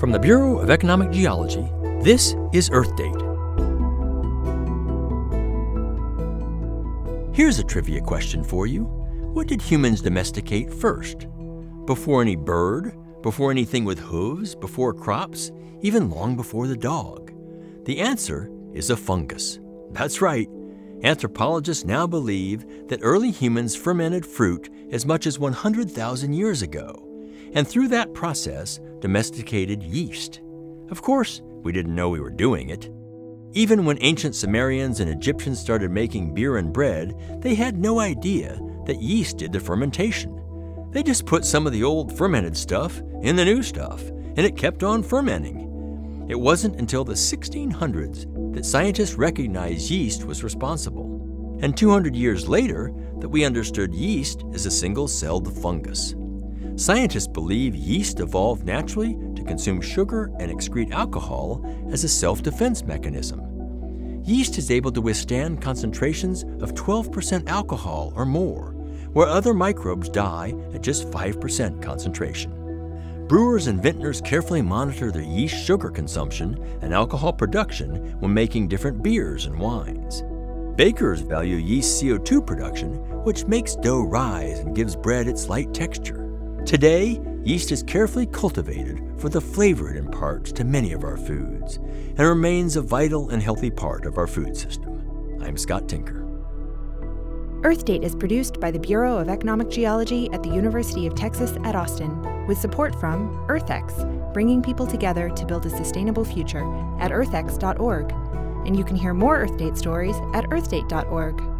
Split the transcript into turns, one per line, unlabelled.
From the Bureau of Economic Geology, this is Earth Date. Here's a trivia question for you. What did humans domesticate first? Before any bird? Before anything with hooves? Before crops? Even long before the dog? The answer is a fungus. That's right. Anthropologists now believe that early humans fermented fruit as much as 100,000 years ago, and through that process domesticated yeast. Of course, we didn't know we were doing it. Even when ancient Sumerians and Egyptians started making beer and bread, they had no idea that yeast did the fermentation. They just put some of the old fermented stuff in the new stuff, and it kept on fermenting. It wasn't until the 1600s that scientists recognized yeast was responsible, and 200 years later that we understood yeast as a single-celled fungus. Scientists believe yeast evolved naturally to consume sugar and excrete alcohol as a self-defense mechanism. Yeast is able to withstand concentrations of 12% alcohol or more, where other microbes die at just 5% concentration. Brewers and vintners carefully monitor their yeast sugar consumption and alcohol production when making different beers and wines. Bakers value yeast CO2 production, which makes dough rise and gives bread its light texture. Today, yeast is carefully cultivated for the flavor it imparts to many of our foods and remains a vital and healthy part of our food system. I'm Scott Tinker.
Earth Date is produced by the Bureau of Economic Geology at the University of Texas at Austin, with support from EarthX, bringing people together to build a sustainable future at earthx.org. And you can hear more Earth Date stories at earthdate.org.